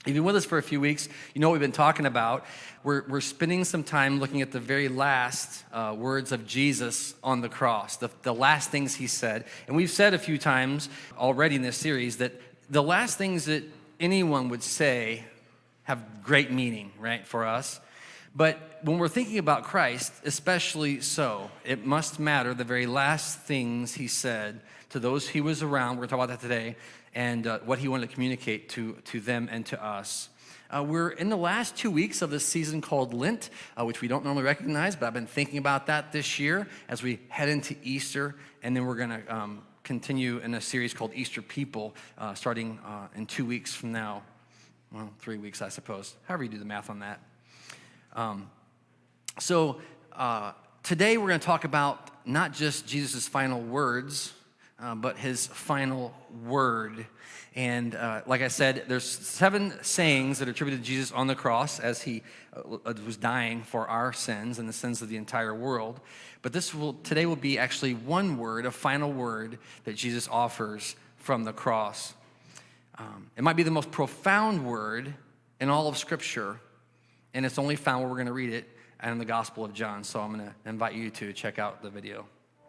You've been with us for a few weeks. You know what we've been talking about. We're spending some time looking at the very last words of Jesus on the cross, the last things he said. And we've said a few times already in this series that the last things that anyone would say have great meaning, right, for us. But when we're thinking about Christ, especially so, it must matter the very last things he said to those he was around. We're going to talk about that today, and what he wanted to communicate to them and to us. We're in the last 2 weeks of this season called Lent, which we don't normally recognize, but I've been thinking about that this year as we head into Easter, and then we're going to continue in a series called Easter People, starting in 2 weeks from now. Well, 3 weeks, I suppose. However you do the math on that. Today we're going to talk about not just Jesus' final words, but his final word. And like I said, there's 7 sayings that are attributed to Jesus on the cross as he was dying for our sins and the sins of the entire world. But today will be actually one word, a final word that Jesus offers from the cross. It might be the most profound word in all of Scripture, and it's only found where we're going to read it in the Gospel of John. So I'm going to invite you to check out the video.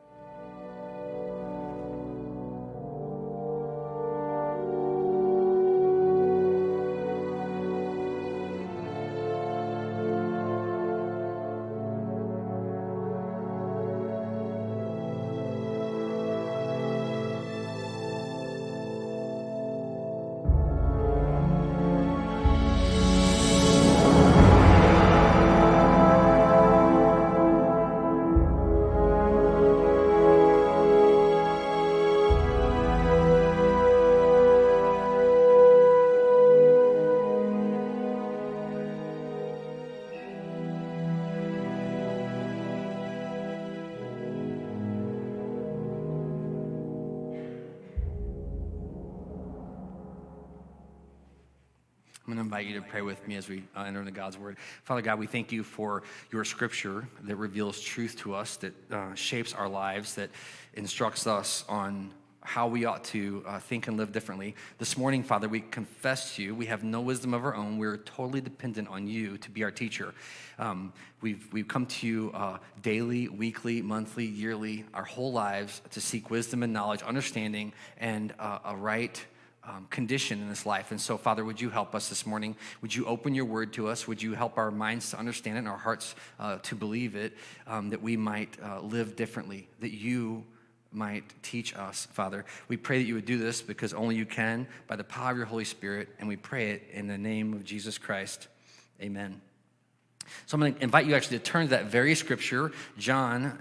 I'm going to invite you to pray with me as we enter into God's Word. Father God, we thank you for your Scripture that reveals truth to us, that shapes our lives, that instructs us on how we ought to think and live differently. This morning, Father, we confess to you, we have no wisdom of our own. We're totally dependent on you to be our teacher. We've come to you daily, weekly, monthly, yearly, our whole lives to seek wisdom and knowledge, understanding, and a right condition in this life. And so, Father, would you help us this morning? Would you open your word to us? Would you help our minds to understand it and our hearts to believe it, that we might live differently, that you might teach us, Father. We pray that you would do this because only you can, by the power of your Holy Spirit, and we pray it in the name of Jesus Christ. Amen. So I'm going to invite you actually to turn to that very scripture, John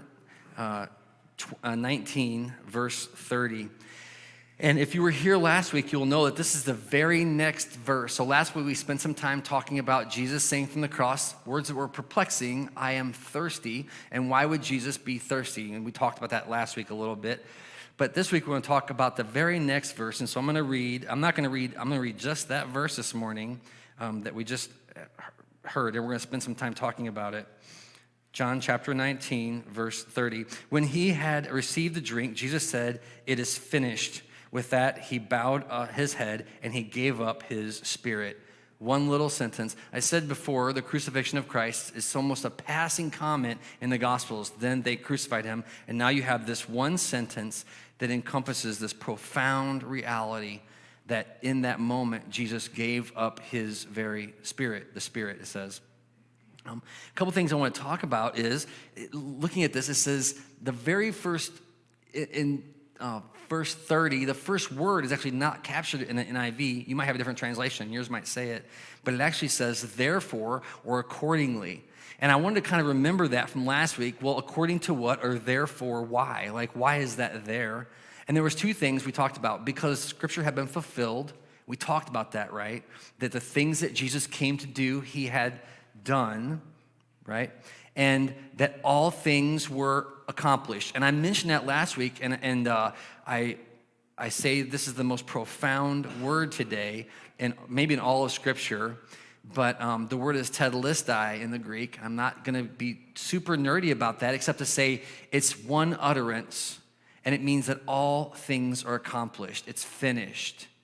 19, verse 30. And if you were here last week, you'll know that this is the very next verse. So last week we spent some time talking about Jesus saying from the cross, words that were perplexing, I am thirsty. And why would Jesus be thirsty? And we talked about that last week a little bit. But this week we're going to talk about the very next verse. And so I'm going to read just that verse this morning that we just heard. And we're going to spend some time talking about it. John chapter 19, verse 30. When he had received the drink, Jesus said, it is finished. With that, he bowed his head and he gave up his spirit. One little sentence. I said before, the crucifixion of Christ is almost a passing comment in the Gospels. Then they crucified him. And now you have this one sentence that encompasses this profound reality that in that moment, Jesus gave up his very spirit. The spirit, it says. A couple things I want to talk about is, looking at this, it says the very first, in verse 30, the first word is actually not captured in the NIV. You might have a different translation. Yours might say it. But it actually says, therefore, or accordingly. And I wanted to kind of remember that from last week. Well, according to what, or therefore why? Like, why is that there? And there was 2 things we talked about. Because Scripture had been fulfilled. We talked about that, right? That the things that Jesus came to do, he had done, right? And that all things were accomplished. And I mentioned that last week, and I say this is the most profound word today, and maybe in all of Scripture, but the word is tetelestai in the Greek. I'm not going to be super nerdy about that, except to say it's one utterance, and it means that all things are accomplished. It's finished.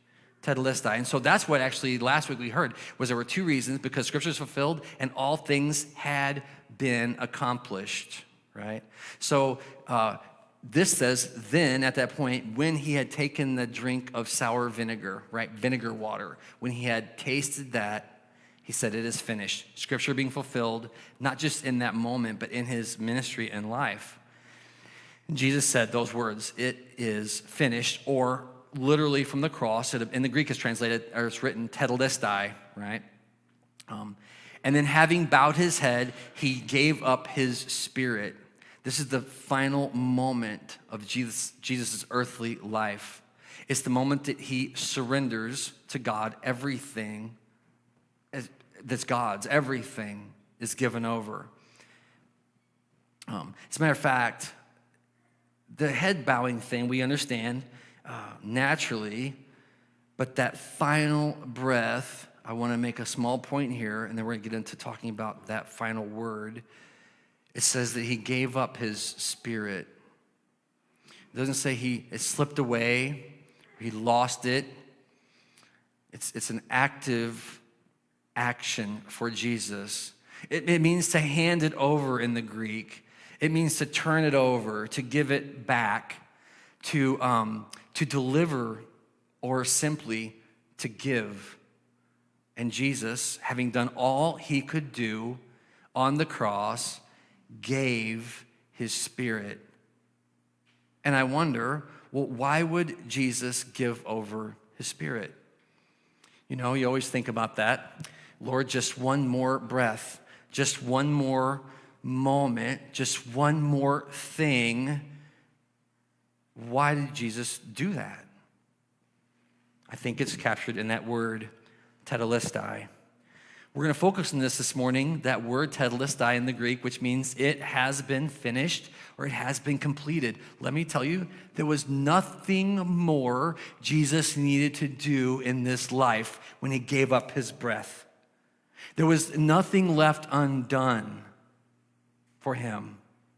tetelestai. And so that's what actually last week we heard, was there were two reasons, because Scripture is fulfilled and all things had been accomplished, right? So this says, then at that point, when he had taken the drink of sour vinegar, right, vinegar water, when he had tasted that, he said, it is finished. Scripture being fulfilled, not just in that moment, but in his ministry and life. And Jesus said those words, it is finished, or literally from the cross, in the Greek it's translated, or it's written tetelestai, right? And then having bowed his head, he gave up his spirit. This is the final moment of Jesus' earthly life. It's the moment that he surrenders to God everything that's God's. Everything is given over. As a matter of fact, the head bowing thing we understand naturally, but that final breath, I want to make a small point here, and then we're going to get into talking about that final word. It says that he gave up his spirit. It doesn't say it slipped away, or he lost it. It's an active action for Jesus. It means to hand it over in the Greek. It means to turn it over, to give it back, to deliver, or simply to give. And Jesus, having done all he could do on the cross, gave his spirit. And I wonder, well, why would Jesus give over his spirit? You know, you always think about that. Lord, just one more breath, just one more moment, just one more thing. Why did Jesus do that? I think it's captured in that word, tetelestai. We're going to focus on this morning, that word tetelestai in the Greek, which means it has been finished or it has been completed. Let me tell you, there was nothing more Jesus needed to do in this life when he gave up his breath. There was nothing left undone for him.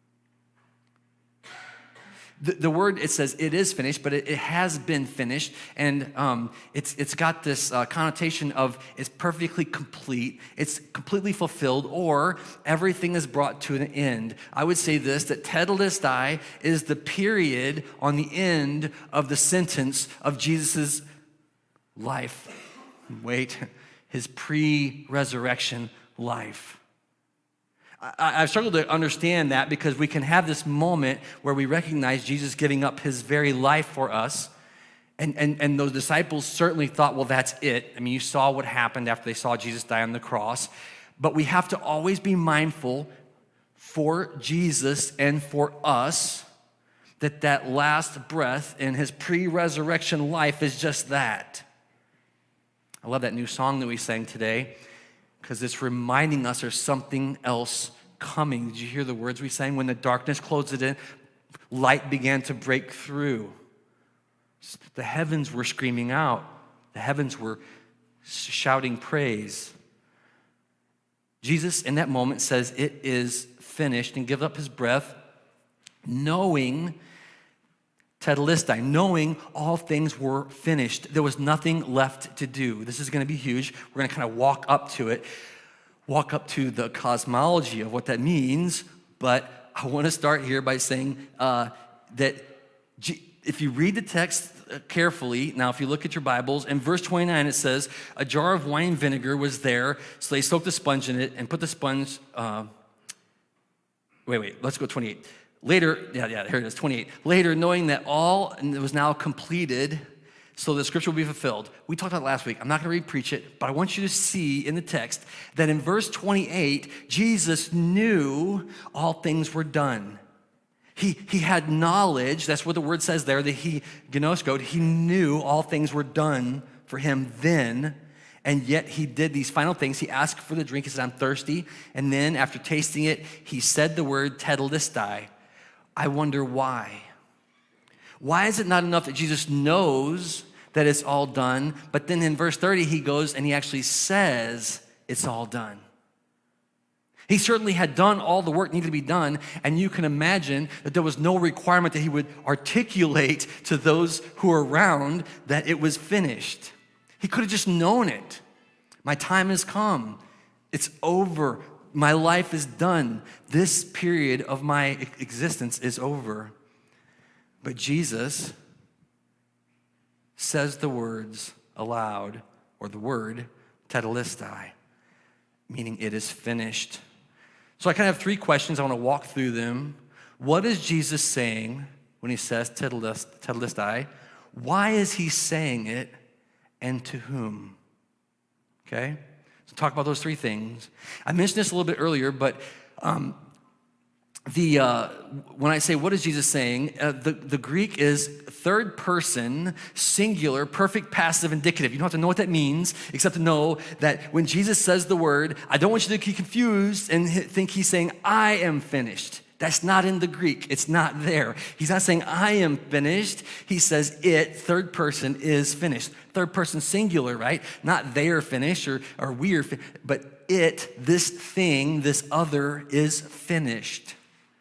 The word, it says it is finished, but it has been finished, and it's got this connotation of it's perfectly complete, it's completely fulfilled, or everything is brought to an end. I would say this, that tetelestai is the period on the end of the sentence of Jesus' life. Wait, his pre-resurrection life. I've struggled to understand that because we can have this moment where we recognize Jesus giving up his very life for us. And those disciples certainly thought, well, that's it. I mean, you saw what happened after they saw Jesus die on the cross. But we have to always be mindful for Jesus and for us that last breath in his pre-resurrection life is just that. I love that new song that we sang today, because it's reminding us there's something else coming. Did you hear the words we sang? When the darkness closed it in, light began to break through. The heavens were screaming out. The heavens were shouting praise. Jesus, in that moment, says, it is finished, and gives up his breath, knowing tetelestai, knowing all things were finished. There was nothing left to do. This is going to be huge. We're going to kind of walk up to it, walk up to the cosmology of what that means. But I want to start here by saying that if you read the text carefully, now if you look at your Bibles, in verse 29 it says, a jar of wine vinegar was there, so they soaked the sponge in it and put the sponge, let's go 28. Later, here it is, 28. Later, knowing that all was now completed, so the scripture will be fulfilled. We talked about it last week. I'm not going to re-preach it, but I want you to see in the text that in verse 28, Jesus knew all things were done. He had knowledge, that's what the word says there, that he gnoskos, he knew all things were done for him then, and yet he did these final things. He asked for the drink, he said, I'm thirsty, and then after tasting it, he said the word tetelestai. I wonder why. Why is it not enough that Jesus knows that it's all done, but then in verse 30 he goes and he actually says it's all done? He certainly had done all the work needed to be done, and you can imagine that there was no requirement that he would articulate to those who are around that it was finished. He could have just known it. My time has come. It's over. My life is done. This period of my existence is over. But Jesus says the words aloud, or the word tetelestai, meaning it is finished. So I kind of have three questions. I want to walk through them. What is Jesus saying when he says tetelestai? Why is he saying it, and to whom? Okay? So talk about those three things. I mentioned this a little bit earlier, but when I say what is Jesus saying, the Greek is third person, singular, perfect passive indicative. You don't have to know what that means, except to know that when Jesus says the word, I don't want you to get confused and think he's saying, I am finished. That's not in the Greek. It's not there. He's not saying, I am finished. He says it, third person, is finished. Third person singular, right? Not they are finished or we are finished, but it, this thing, this other, is finished.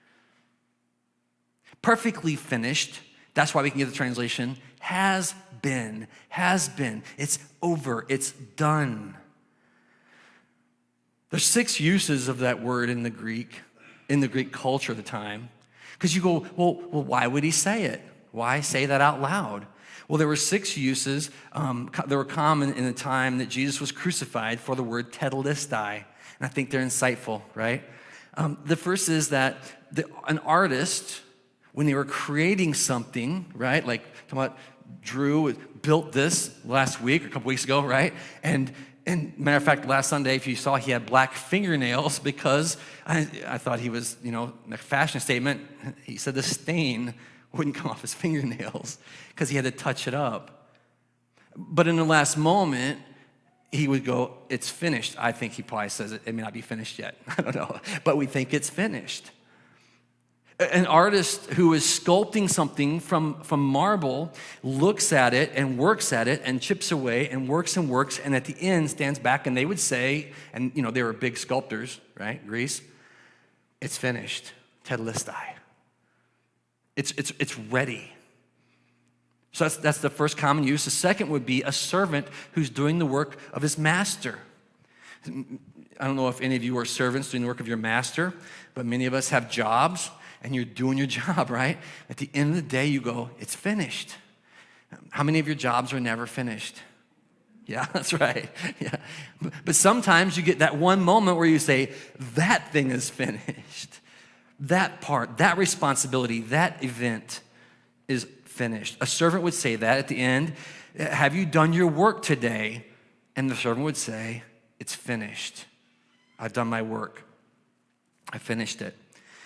Perfectly finished, that's why we can get the translation, has been. It's over, it's done. There's 6 uses of that word in the Greek culture of the time. Because you go, well, why would he say it? Why say that out loud? Well, there were 6 uses that were common in the time that Jesus was crucified for the word tetelestai. And I think they're insightful, right? The first is that an artist, when they were creating something, right? Like, talking about Drew built this last week or a couple weeks ago, right? And matter of fact, last Sunday, if you saw, he had black fingernails because I thought he was, a fashion statement. He said the stain wouldn't come off his fingernails because he had to touch it up. But in the last moment, he would go, it's finished. I think he probably says it may not be finished yet. I don't know. But we think it's finished. An artist who is sculpting something from marble looks at it and works at it and chips away and works, and at the end stands back and they would say, and they were big sculptors, right, Greece, it's finished, tetelestai. It's ready. So that's the first common use. The second would be a servant who's doing the work of his master. I don't know if any of you are servants doing the work of your master, but many of us have jobs. And you're doing your job, right? At the end of the day, you go, it's finished. How many of your jobs are never finished? Yeah, that's right. Yeah. But sometimes you get that one moment where you say, that thing is finished. That part, that responsibility, that event is finished. A servant would say that at the end, have you done your work today? And the servant would say, it's finished. I've done my work. I finished it.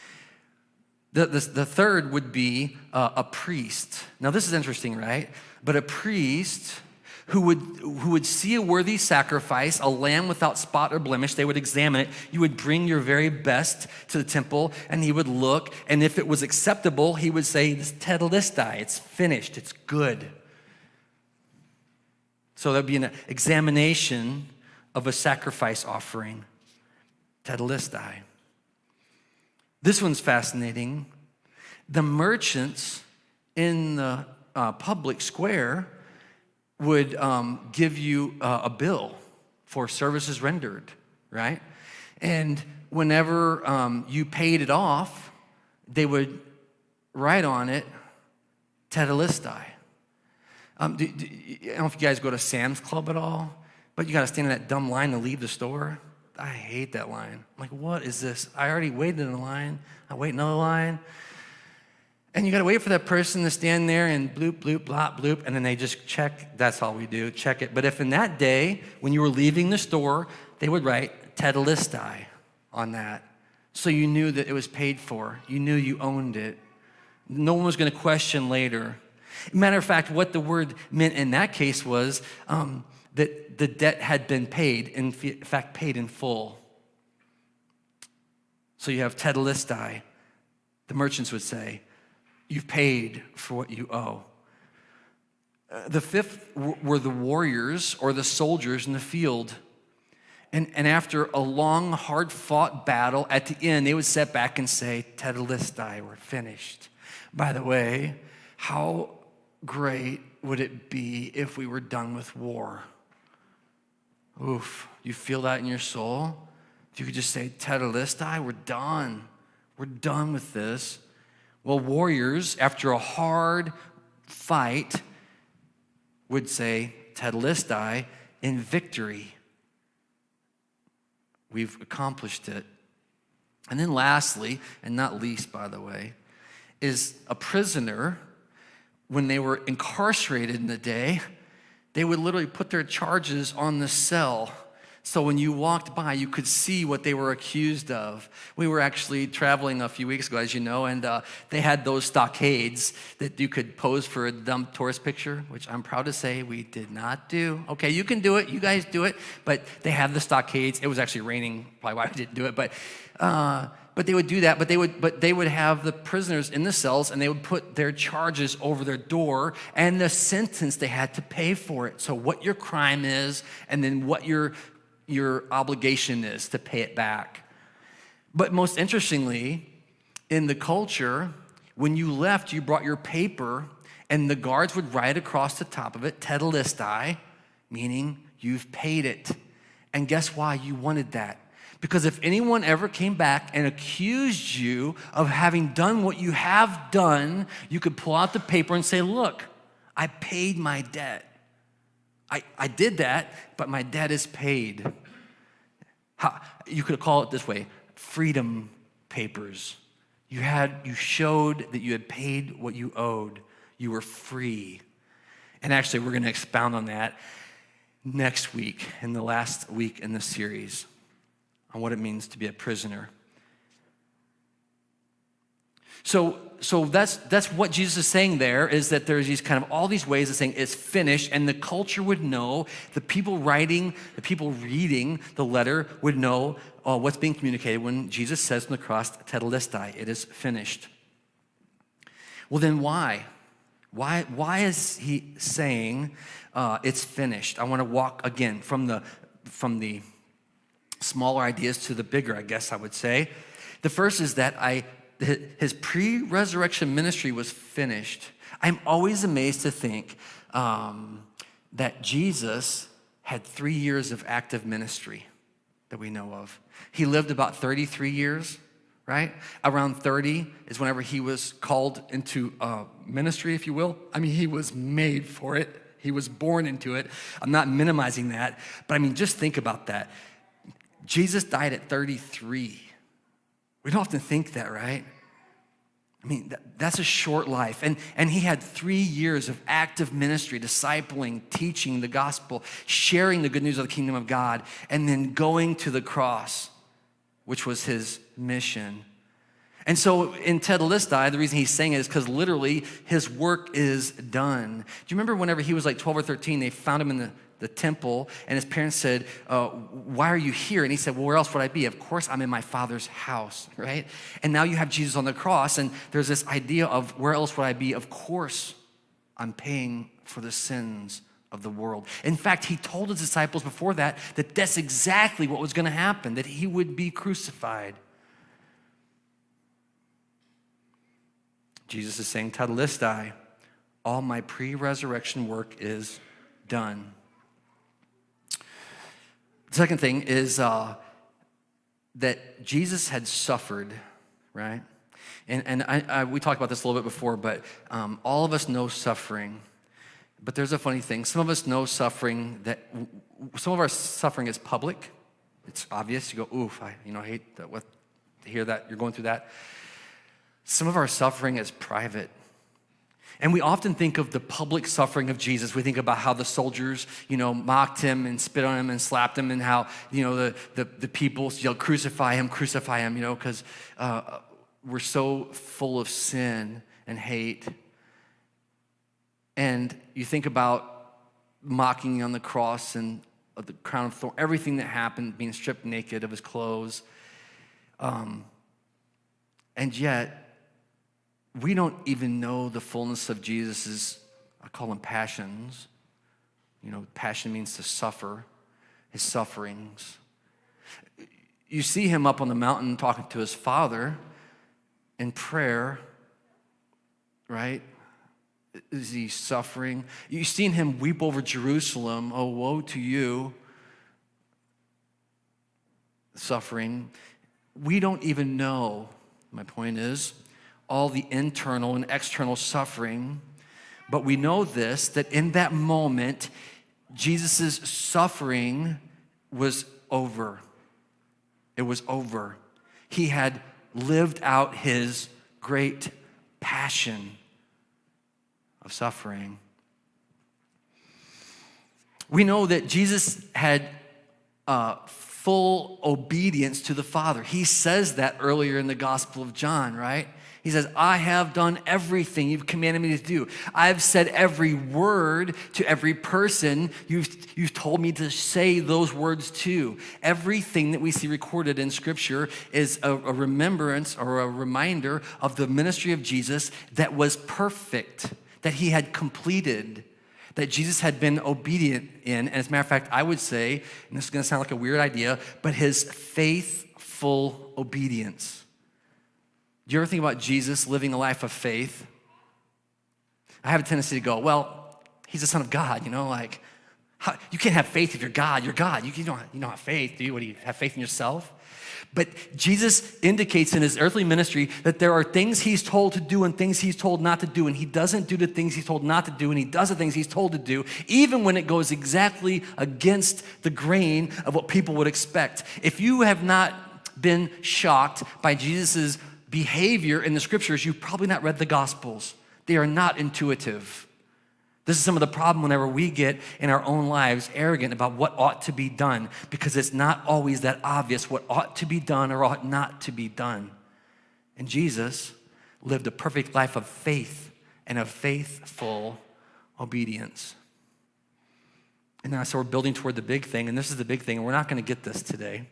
The third would be a priest. Now this is interesting, right? But a priest who would see a worthy sacrifice, a lamb without spot or blemish, they would examine it. You would bring your very best to the temple, and he would look, and if it was acceptable, he would say, this tetelestai, it's finished, it's good. So there'd be an examination of a sacrifice offering, tetelestai. This one's fascinating. The merchants in the public square would give you a bill for services rendered, right? And whenever you paid it off, they would write on it, tetelestai. I don't know if you guys go to Sam's Club at all, but you got to stand in that dumb line to leave the store. I hate that line. I'm like, what is this? I already waited in the line. I wait another line. And you got to wait for that person to stand there and bloop, bloop, blop, bloop, and then they just check. That's all we do, check it. But if in that day, when you were leaving the store, they would write tetelestai on that. So you knew that it was paid for. You knew you owned it. No one was going to question later. Matter of fact, what the word meant in that case was that the debt had been paid, in fact, paid in full. So you have tetelestai. The merchants would say, you've paid for what you owe. The fifth were the warriors or the soldiers in the field. And after a long, hard-fought battle, at the end, they would sit back and say, tetelestai, we're finished. By the way, how great would it be if we were done with war Oof, you feel that in your soul? If you could just say, Tetelestai, we're done. We're done with this. Well, warriors, after a hard fight, would say, Tetelestai, in victory. We've accomplished it. And then lastly, and not least, by the way, is a prisoner, when they were incarcerated in the day, they would literally put their charges on the cell. So when you walked by, you could see what they were accused of. We were actually traveling a few weeks ago, as you know, and they had those stockades that you could pose for a dumb tourist picture, which I'm proud to say we did not do. Okay, you can do it. You guys do it. But they had the stockades. It was actually raining, probably why we didn't do it. But they would do that. But they would have the prisoners in the cells, and they would put their charges over their door, and the sentence they had to pay for it. So what your crime is, and then what your obligation is to pay it back. But most interestingly, in the culture, when you left, you brought your paper, and the guards would write across the top of it, Tetelestai, meaning you've paid it. And guess why you wanted that? Because if anyone ever came back and accused you of having done what you have done, you could pull out the paper and say, look, I paid my debt. I did that, but my debt is paid. You could call it this way, freedom papers. You showed that you had paid what you owed. You were free. And actually, we're going to expound on that next week, in the last week in the series, on what it means to be a prisoner. So that's what Jesus is saying there, is that there's these kind of all these ways of saying it's finished, and the culture would know, the people reading the letter would know what's being communicated when Jesus says on the cross, Tetelestai, it is finished. Well, then why? Why is he saying it's finished? I want to walk again from the smaller ideas to the bigger, I guess I would say. The first is that his pre-resurrection ministry was finished. I'm always amazed to think that Jesus had 3 years of active ministry that we know of. He lived about 33 years, right? Around 30 is whenever he was called into ministry, if you will. I mean, he was made for it. He was born into it. I'm not minimizing that, but I mean, just think about that. Jesus died at 33. We don't often think that, right? I mean, that's a short life. And he had 3 years of active ministry, discipling, teaching the gospel, sharing the good news of the kingdom of God, and then going to the cross, which was his mission. And so in Tetelestai, the reason he's saying it is because literally his work is done. Do you remember whenever he was like 12 or 13, they found him in the temple, and his parents said, why are you here? And he said, well, where else would I be? Of course, I'm in my Father's house, right? And now you have Jesus on the cross, and there's this idea of where else would I be? Of course, I'm paying for the sins of the world. In fact, he told his disciples before that that's exactly what was going to happen, that he would be crucified. Jesus is saying, Tetelestai, all my pre-resurrection work is done. The second thing is that Jesus had suffered, right? And we talked about this a little bit before, but all of us know suffering. But there's a funny thing. Some of us know suffering some of our suffering is public. It's obvious. You go, oof, I hate to hear that you're going through that. Some of our suffering is private. And we often think of the public suffering of Jesus. We think about how the soldiers, mocked him and spit on him and slapped him, and how, the people yelled, crucify him, because we're so full of sin and hate. And you think about mocking on the cross and the crown of thorns, everything that happened, being stripped naked of his clothes. And yet, we don't even know the fullness of Jesus's, I call them passions. Passion means to suffer, his sufferings. You see him up on the mountain talking to his Father in prayer, right? Is he suffering? You've seen him weep over Jerusalem. Oh, woe to you. suffering. We don't even know, my point is, all the internal and external suffering, but we know this, that in that moment, Jesus' suffering was over. It was over. He had lived out his great passion of suffering. We know that Jesus had full obedience to the Father. He says that earlier in the Gospel of John, right? He says, I have done everything you've commanded me to do. I've said every word to every person you've told me to say those words to. Everything that we see recorded in Scripture is a remembrance or a reminder of the ministry of Jesus that was perfect, that he had completed, that Jesus had been obedient in. And as a matter of fact, I would say, and this is going to sound like a weird idea, but his faithful obedience. Do you ever think about Jesus living a life of faith? I have a tendency to go, well, he's the Son of God, like, you can't have faith if you're God. You're God. You don't have faith, do you? What, do you have faith in yourself? But Jesus indicates in his earthly ministry that there are things he's told to do and things he's told not to do, and he doesn't do the things he's told not to do, and he does the things he's told to do, even when it goes exactly against the grain of what people would expect. If you have not been shocked by Jesus's behavior in the Scriptures, you've probably not read the Gospels. They are not intuitive. This is some of the problem whenever we get in our own lives arrogant about what ought to be done, because it's not always that obvious what ought to be done or ought not to be done. And Jesus lived a perfect life of faith and of faithful obedience. And now, so we're building toward the big thing, and this is the big thing, and we're not going to get this today.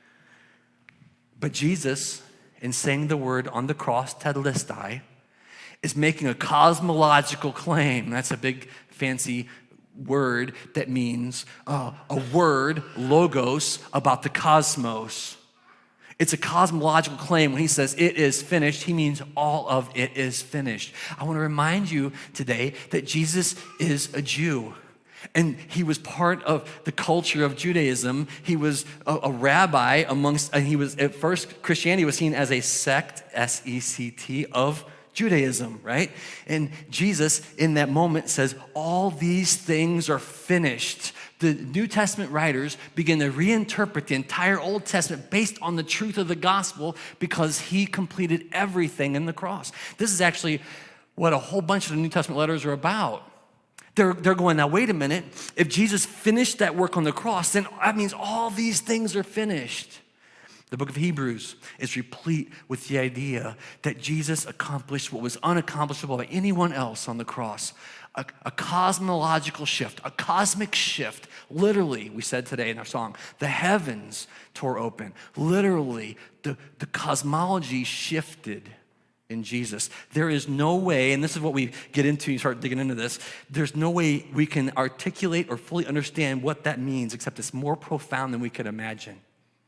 But Jesus, in saying the word on the cross, tetelestai, is making a cosmological claim. That's a big fancy word that means a word, logos, about the cosmos. It's a cosmological claim. When he says it is finished, he means all of it is finished. I want to remind you today that Jesus is a Jew. And he was part of the culture of Judaism. He was a rabbi amongst, and he was, at first, Christianity was seen as a sect, S-E-C-T, of Judaism, right? And Jesus, in that moment, says, all these things are finished. The New Testament writers begin to reinterpret the entire Old Testament based on the truth of the gospel because he completed everything in the cross. This is actually what a whole bunch of the New Testament letters are about. They're going, now wait a minute, if Jesus finished that work on the cross, then that means all these things are finished. The book of Hebrews is replete with the idea that Jesus accomplished what was unaccomplishable by anyone else on the cross. A cosmological shift, a cosmic shift. Literally, we said today in our song, the heavens tore open. Literally, the cosmology shifted in Jesus. There is no way, and this is what we get into, you start digging into this, there's no way we can articulate or fully understand what that means, except it's more profound than we could imagine.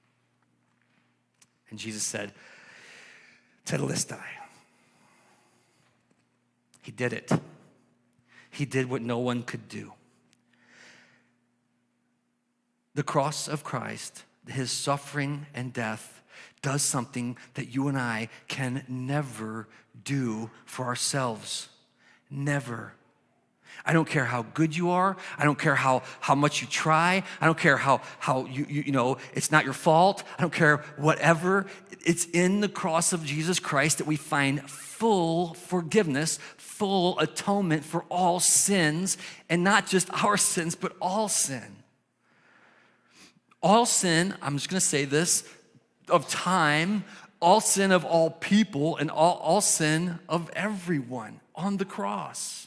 And Jesus said, tetelestai. He did it. He did what no one could do. The cross of Christ, his suffering and death, does something that you and I can never do for ourselves. Never. I don't care how good you are. I don't care how much you try. I don't care how you know, it's not your fault. I don't care whatever. It's in the cross of Jesus Christ that we find full forgiveness, full atonement for all sins, and not just our sins, but all sin. All sin, I'm just going to say this, of time, all sin of all people, and all sin of everyone on the cross.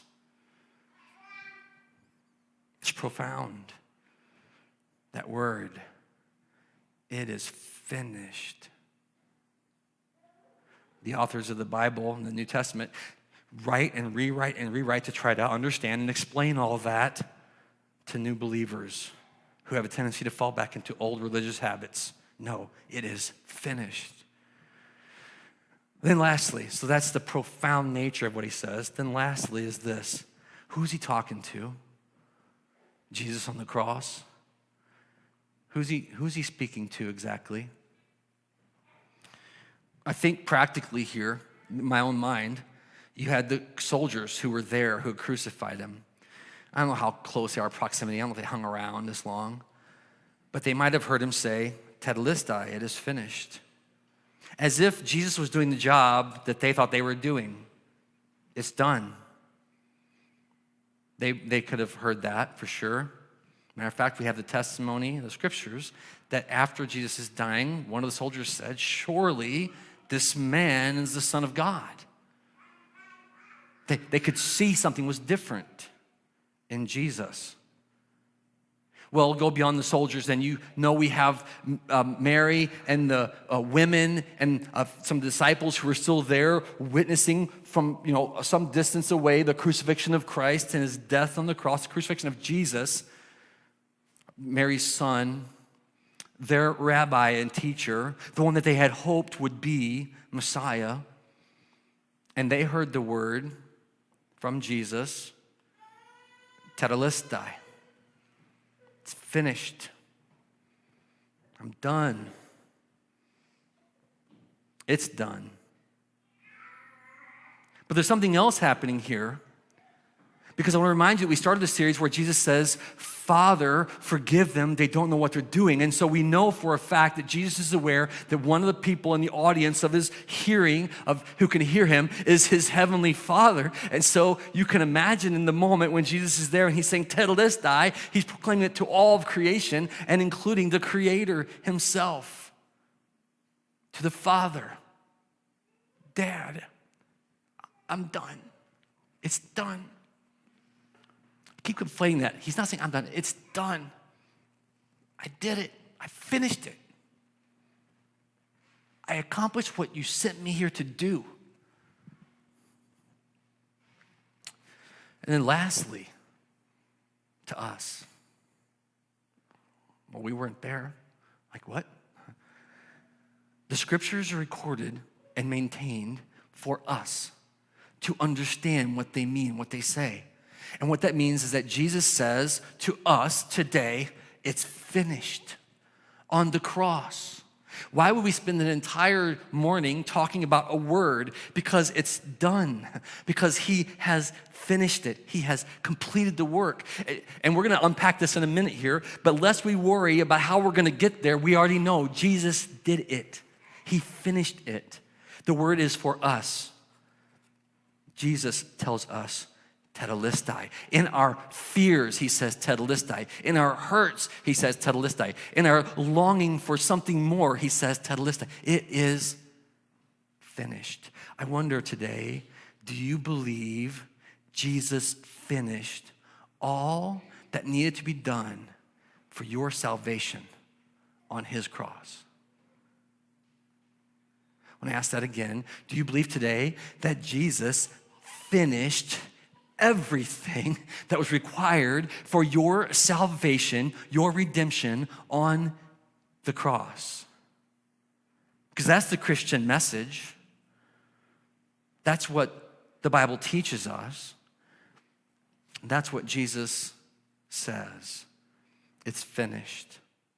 It's profound. That word, it is finished. The authors of the Bible and the New Testament write and rewrite to try to understand and explain all that to new believers who have a tendency to fall back into old religious habits. No, it is finished. Then lastly, so that's the profound nature of what he says. Then lastly is this. Who's he talking to? Jesus on the cross. Who's he speaking to exactly? I think practically here, in my own mind, you had the soldiers who were there who had crucified him. I don't know how close they are, proximity. I don't know if they hung around this long. But they might have heard him say, Tetelestai, it is finished. As if Jesus was doing the job that they thought they were doing. It's done. They could have heard that for sure. Matter of fact, we have the testimony, the scriptures, that after Jesus is dying, one of the soldiers said, surely this man is the Son of God. They could see something was different in Jesus. Well, go beyond the soldiers, and you know we have Mary and the women and some disciples who are still there witnessing from some distance away the crucifixion of Christ and his death on the cross, the crucifixion of Jesus, Mary's son, their rabbi and teacher, the one that they had hoped would be Messiah. And they heard the word from Jesus, Tetelestai. It's finished. I'm done. It's done. But there's something else happening here, because I want to remind you, we started a series where Jesus says, Father, forgive them, they don't know what they're doing. And so we know for a fact that Jesus is aware that one of the people in the audience of his hearing, of who can hear him, is his heavenly Father. And so you can imagine in the moment when Jesus is there and he's saying, Tetelestai, he's proclaiming it to all of creation and including the Creator himself. To the Father, Dad, I'm done. It's done. Keep conflating that. He's not saying, I'm done. It's done. I did it. I finished it. I accomplished what you sent me here to do. And then lastly, to us. Well, we weren't there. Like what? The scriptures are recorded and maintained for us to understand what they mean, what they say. And what that means is that Jesus says to us today, it's finished on the cross. Why would we spend an entire morning talking about a word? Because it's done. Because he has finished it. He has completed the work. And we're going to unpack this in a minute here, but lest we worry about how we're going to get there, we already know Jesus did it. He finished it. The word is for us. Jesus tells us, Tetelestai. In our fears, he says Tetelestai. In our hurts, he says Tetelestai. In our longing for something more, he says Tetelestai. It is finished. I wonder today, do you believe Jesus finished all that needed to be done for your salvation on his cross? I want to ask that again. Do you believe today that Jesus finished everything that was required for your salvation, your redemption on the cross? Because that's the Christian message. That's what the Bible teaches us. That's what Jesus says. It's finished.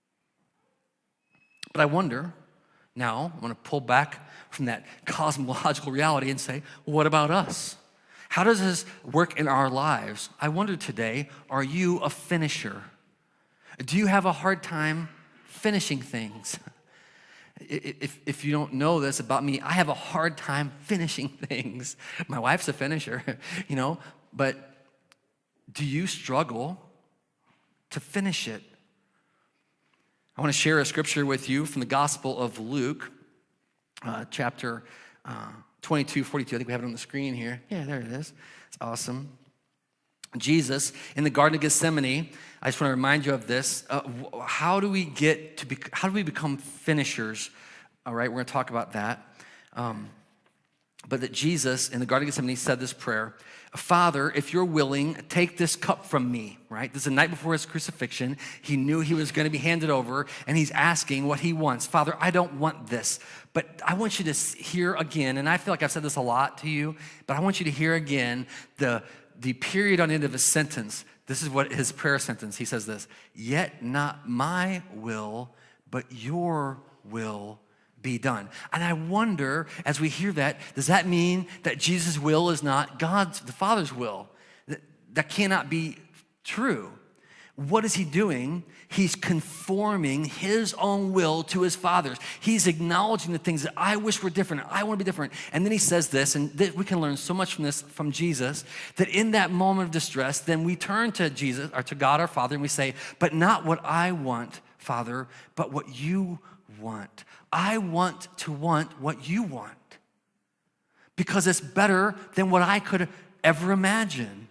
But I wonder, now I want to pull back from that cosmological reality and say, well, what about us? How does this work in our lives? I wonder today, are you a finisher? Do you have a hard time finishing things? If you don't know this about me, I have a hard time finishing things. My wife's a finisher, but do you struggle to finish it? I want to share a scripture with you from the Gospel of Luke, chapter 22, 42. I think we have it on the screen here. Yeah, there it is. It's awesome. Jesus in the Garden of Gethsemane. I just want to remind you of this. How do we become finishers? All right, we're going to talk about that. But that Jesus in the Garden of Gethsemane said this prayer: Father, if you're willing, take this cup from me, right? This is the night before his crucifixion. He knew he was going to be handed over, and he's asking what he wants. Father, I don't want this, but I want you to hear again, and I feel like I've said this a lot to you, but I want you to hear again the period on the end of a sentence This is what his prayer sentence, he says this, "Yet not my will, but your will be done." And I wonder, as we hear that, does that mean that Jesus' will is not God's, the Father's will? That cannot be true. What is he doing? He's conforming his own will to his Father's. He's acknowledging the things that I wish were different. I want to be different. And then he says this, and we can learn so much from this, from Jesus, that in that moment of distress, then we turn to Jesus, or to God our Father, and we say, "But not what I want, Father, but what you want. I want to want what you want, because it's better than what I could ever imagine."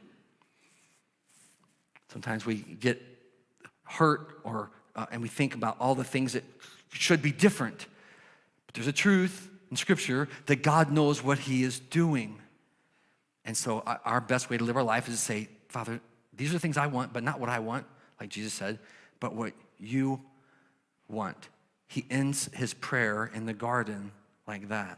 Sometimes we get hurt and we think about all the things that should be different. But there's a truth in Scripture that God knows what he is doing. And so our best way to live our life is to say, "Father, these are the things I want, but not what I want," like Jesus said, "but what you want." He ends his prayer in the garden like that.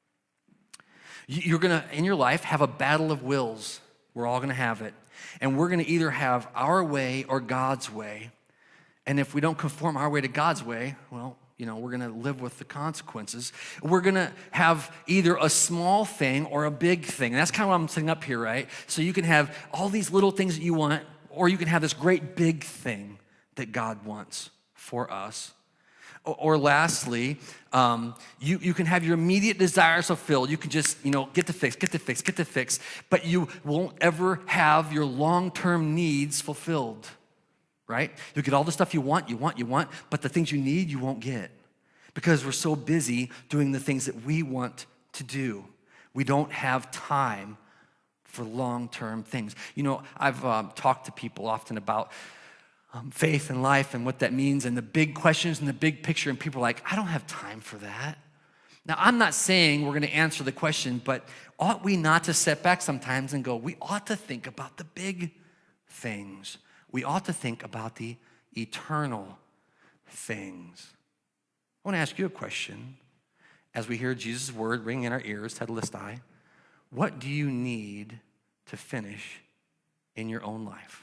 You're gonna, in your life, have a battle of wills. We're all gonna have it. And we're gonna either have our way or God's way. And if we don't conform our way to God's way, well, we're gonna live with the consequences. We're gonna have either a small thing or a big thing. And that's kind of what I'm setting up here, right? So you can have all these little things that you want, or you can have this great big thing that God wants for us. Or lastly, you can have your immediate desires fulfilled. You can just, get the fix, but you won't ever have your long-term needs fulfilled, right? You'll get all the stuff you want, but the things you need, you won't get, because we're so busy doing the things that we want to do. We don't have time for long-term things. I've talked to people often about faith and life and what that means and the big questions and the big picture, and people are like, "I don't have time for that." Now, I'm not saying we're going to answer the question, but ought we not to step back sometimes and go, we ought to think about the big things. We ought to think about the eternal things. I want to ask you a question as we hear Jesus' word ring in our ears, tetelestai. What do you need to finish in your own life?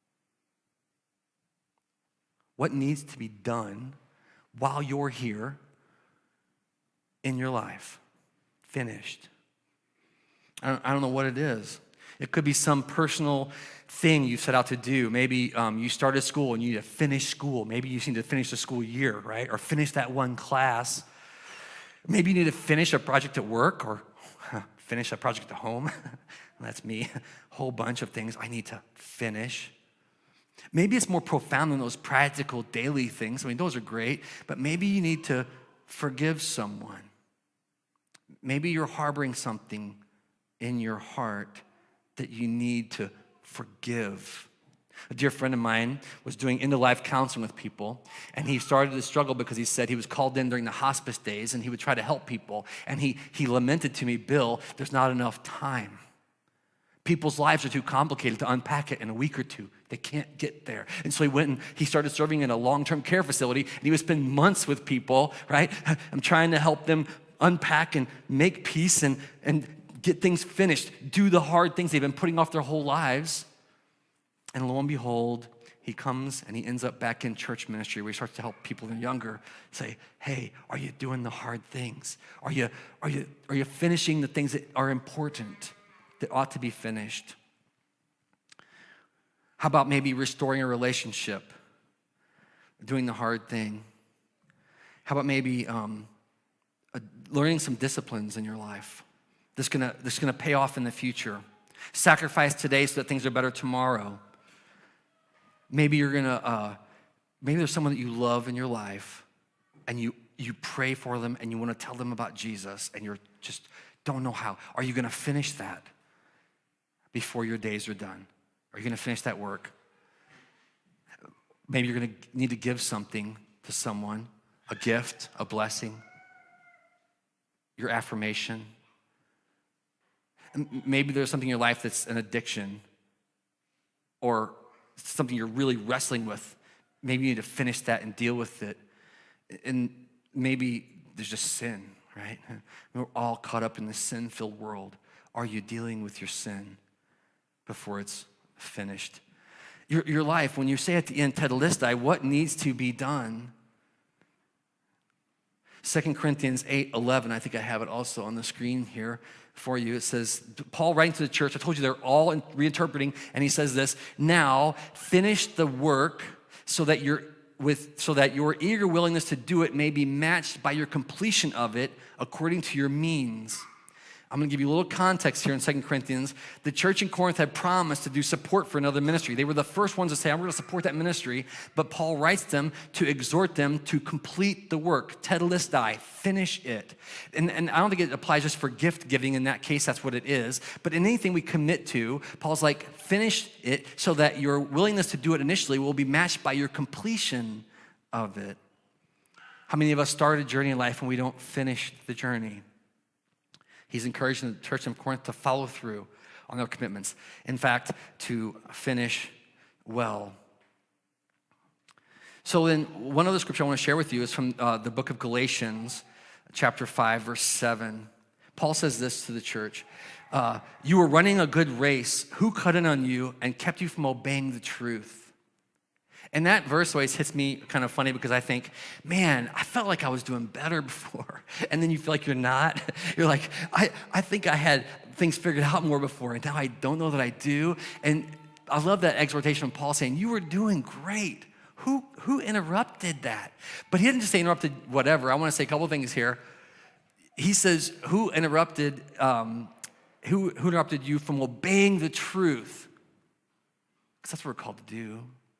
What needs to be done while you're here in your life? Finished. I don't know what it is. It could be some personal thing you set out to do. Maybe you started school and you need to finish school. Maybe you need to finish the school year, right? Or finish that one class. Maybe you need to finish a project at work, or finish a project at home. That's me. A whole bunch of things I need to finish. Maybe it's more profound than those practical daily things. Those are great, but maybe you need to forgive someone. Maybe you're harboring something in your heart that you need to forgive. A dear friend of mine was doing end-of-life counseling with people, and he started to struggle because he said he was called in during the hospice days, and he would try to help people, and he lamented to me, "Bill, there's not enough time. People's lives are too complicated to unpack it in a week or two. They can't get there." And so he went and he started serving in a long-term care facility, and he would spend months with people, right? I'm trying to help them unpack and make peace and get things finished, do the hard things they've been putting off their whole lives. And lo and behold, he comes and he ends up back in church ministry, where he starts to help people that are younger say, "Hey, are you doing the hard things? Are you finishing the things that are important, that ought to be finished?" How about maybe restoring a relationship, doing the hard thing? How about maybe learning some disciplines in your life that's gonna pay off in the future? Sacrifice today so that things are better tomorrow. Maybe maybe there's someone that you love in your life, and you pray for them and you want to tell them about Jesus, and you're just don't know how. Are you gonna finish that before your days are done? Are you gonna finish that work? Maybe you're gonna need to give something to someone, a gift, a blessing, your affirmation. And maybe there's something in your life that's an addiction, or something you're really wrestling with. Maybe you need to finish that and deal with it. And maybe there's just sin, right? We're all caught up in this sin-filled world. Are you dealing with your sin before it's finished? your life, when you say at the end, tetelestai, what needs to be done? 2 Corinthians 8:11, I think I have it also on the screen here for you. It says, Paul writing to the church, I told you they're all reinterpreting, and he says this, now finish the work so that your eager willingness to do it may be matched by your completion of it according to your means. I'm going to give you a little context here in 2 Corinthians. The church in Corinth had promised to do support for another ministry. They were the first ones to say, I'm going to support that ministry. But Paul writes them to exhort them to complete the work, tetelestai, finish it. And I don't think it applies just for gift giving. In that case, that's what it is. But in anything we commit to, Paul's like, finish it so that your willingness to do it initially will be matched by your completion of it. How many of us start a journey in life and we don't finish the journey? He's encouraging the church in Corinth to follow through on their commitments. In fact, to finish well. So then one other scripture I want to share with you is from the book of Galatians, chapter 5, verse 7. Paul says this to the church. You were running a good race. Who cut in on you and kept you from obeying the truth? And that verse always hits me kind of funny because I think, man, I felt like I was doing better before. And then you feel like you're not. You're like, I think I had things figured out more before, and now I don't know that I do. And I love that exhortation of Paul saying, you were doing great. Who interrupted that? But he didn't just say interrupted whatever. I want to say a couple things here. He says, who interrupted you from obeying the truth? Because that's what we're called to do.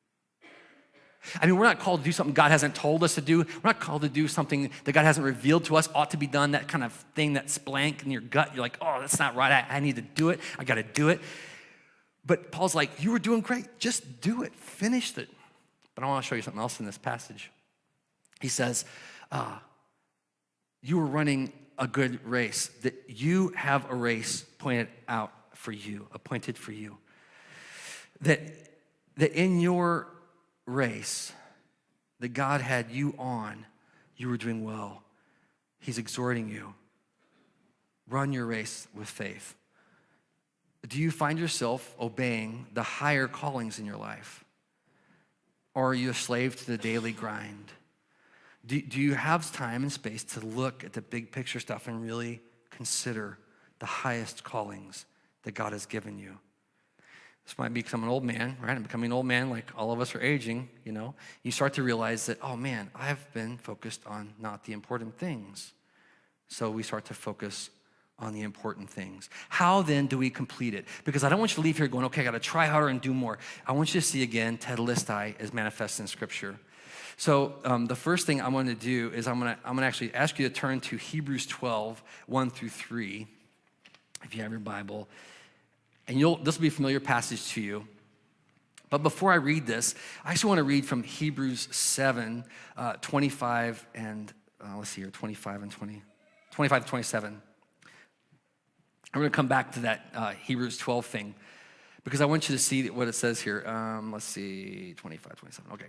I mean, we're not called to do something God hasn't told us to do. We're not called to do something that God hasn't revealed to us ought to be done, that kind of thing, that splank in your gut. You're like, oh, that's not right. I need to do it. I got to do it. But Paul's like, you were doing great. Just do it. Finish it. But I want to show you something else in this passage. He says, you were running a good race, that you have a race pointed out for you, appointed for you. That in your race that God had you on, you were doing well. He's exhorting you. Run your race with faith. Do you find yourself obeying the higher callings in your life? Or are you a slave to the daily grind? Do you have time and space to look at the big picture stuff and really consider the highest callings that God has given you? This might be because I'm an old man, right? I'm becoming an old man, like all of us are aging, you know. You start to realize that, oh man, I've been focused on not the important things. So we start to focus on the important things. How then do we complete it? Because I don't want you to leave here going, okay, I got to try harder and do more. I want you to see again, tetelestai is manifest in Scripture. So the first thing I'm going to do is I'm going to actually ask you to turn to Hebrews 12, 1 through 3, if you have your Bible. And this will be a familiar passage to you. But before I read this, I actually want to read from Hebrews 7, 25 and, let's see here, 25 to 27. I'm going to come back to that Hebrews 12 thing because I want you to see what it says here. Let's see, 25, 27, okay.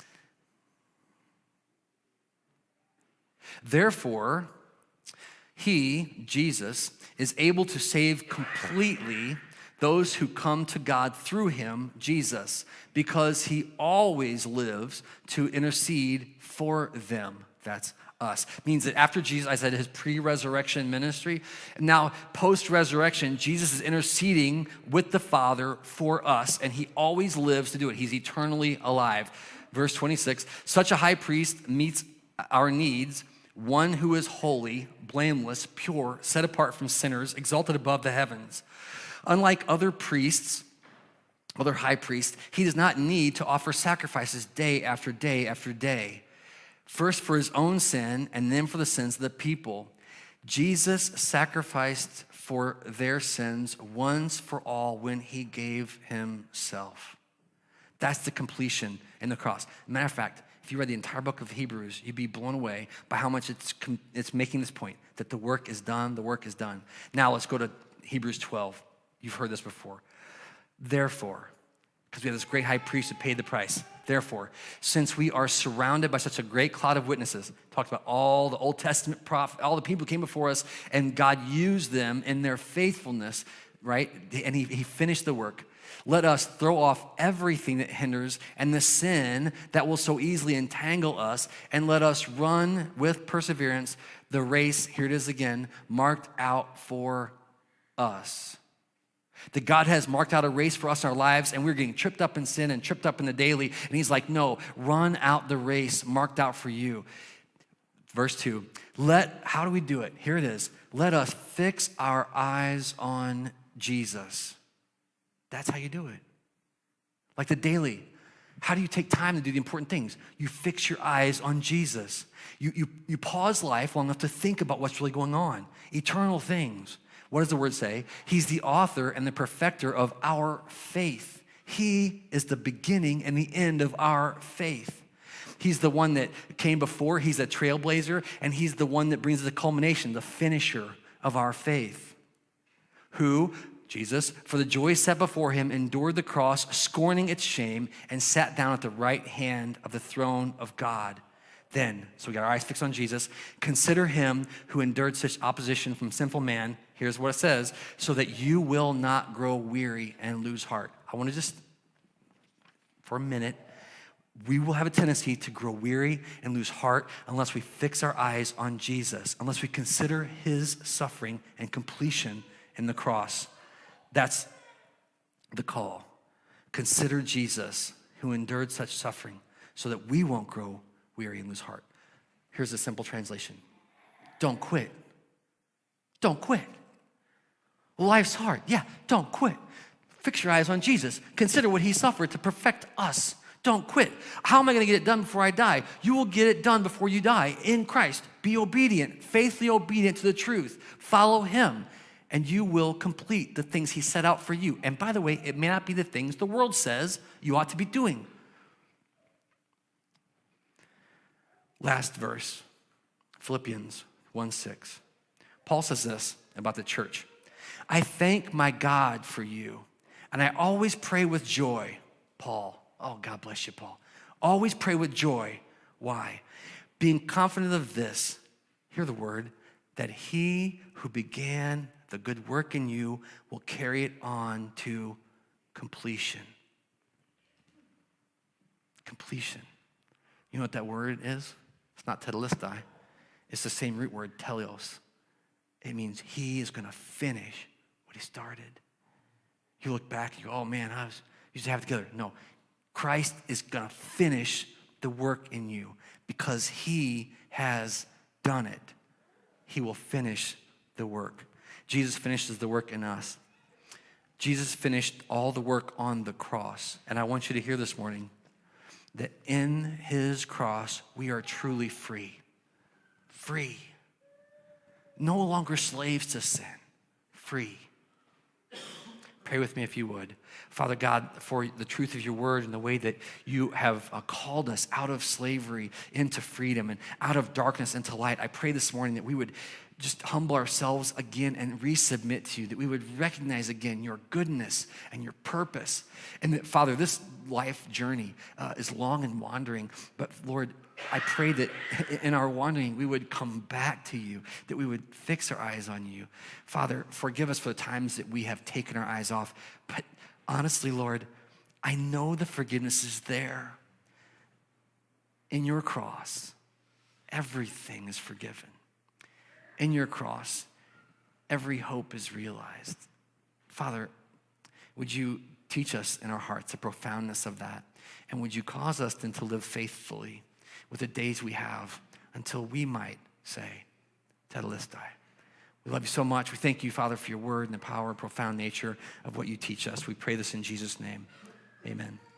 Therefore, he, Jesus, is able to save completely those who come to God through him, Jesus, because he always lives to intercede for them. That's us. Means that after Jesus, I said his pre-resurrection ministry, now post-resurrection, Jesus is interceding with the Father for us, and he always lives to do it. He's eternally alive. Verse 26, such a high priest meets our needs, one who is holy, blameless, pure, set apart from sinners, exalted above the heavens. Unlike other priests, other high priests, he does not need to offer sacrifices day after day after day. First for his own sin and then for the sins of the people. Jesus sacrificed for their sins once for all when he gave himself. That's the completion in the cross. Matter of fact, if you read the entire book of Hebrews, you'd be blown away by how much it's making this point, that the work is done, the work is done. Now let's go to Hebrews 12. You've heard this before. Therefore, because we have this great high priest who paid the price. Therefore, since we are surrounded by such a great cloud of witnesses, talked about all the Old Testament prophets, all the people who came before us, and God used them in their faithfulness, right? And he finished the work. Let us throw off everything that hinders and the sin that will so easily entangle us, and let us run with perseverance the race, here it is again, marked out for us. That God has marked out a race for us in our lives, and we're getting tripped up in sin and tripped up in the daily. And he's like, no, run out the race marked out for you. Verse 2, how do we do it? Here it is. Let us fix our eyes on Jesus. That's how you do it. Like the daily. How do you take time to do the important things? You fix your eyes on Jesus. You pause life long enough to think about what's really going on. Eternal things. What does the word say? He's the author and the perfecter of our faith. He is the beginning and the end of our faith. He's the one that came before. He's a trailblazer, and he's the one that brings the culmination, the finisher of our faith. Who, Jesus, for the joy set before him, endured the cross, scorning its shame, and sat down at the right hand of the throne of God. Then, so we got our eyes fixed on Jesus, consider him who endured such opposition from sinful man. Here's what it says, so that you will not grow weary and lose heart. I want to just, for a minute, we will have a tendency to grow weary and lose heart unless we fix our eyes on Jesus, unless we consider his suffering and completion in the cross. That's the call. Consider Jesus who endured such suffering so that we won't grow weary and lose heart. Here's a simple translation. Don't quit. Don't quit. Life's hard. Yeah, don't quit. Fix your eyes on Jesus. Consider what he suffered to perfect us. Don't quit. How am I going to get it done before I die? You will get it done before you die in Christ. Be obedient, faithfully obedient to the truth. Follow him, and you will complete the things he set out for you. And by the way, it may not be the things the world says you ought to be doing. Last verse, Philippians 1:6. Paul says this about the church. I thank my God for you, and I always pray with joy. Paul. Oh, God bless you, Paul. Always pray with joy. Why? Being confident of this, hear the word, that he who began the good work in you will carry it on to completion. Completion. You know what that word is? It's not tetelestai. It's the same root word, teleos. It means he is going to finish what he started. You look back and you go, oh man, used to have it together. No, Christ is going to finish the work in you because he has done it. He will finish the work. Jesus finishes the work in us. Jesus finished all the work on the cross. And I want you to hear this morning that in his cross, we are truly free. Free. No longer slaves to sin. Free. Pray with me if you would. Father God, for the truth of your word and the way that you have called us out of slavery into freedom and out of darkness into light, I pray this morning that we would just humble ourselves again and resubmit to you, that we would recognize again your goodness and your purpose. And that, Father, this life journey is long and wandering, but Lord, I pray that in our wandering, we would come back to you, that we would fix our eyes on you. Father, forgive us for the times that we have taken our eyes off, but honestly, Lord, I know the forgiveness is there. In your cross, everything is forgiven. In your cross, every hope is realized. Father, would you teach us in our hearts the profoundness of that? And would you cause us then to live faithfully with the days we have until we might say, tetelestai. We love you so much. We thank you, Father, for your word and the power and profound nature of what you teach us. We pray this in Jesus' name. Amen.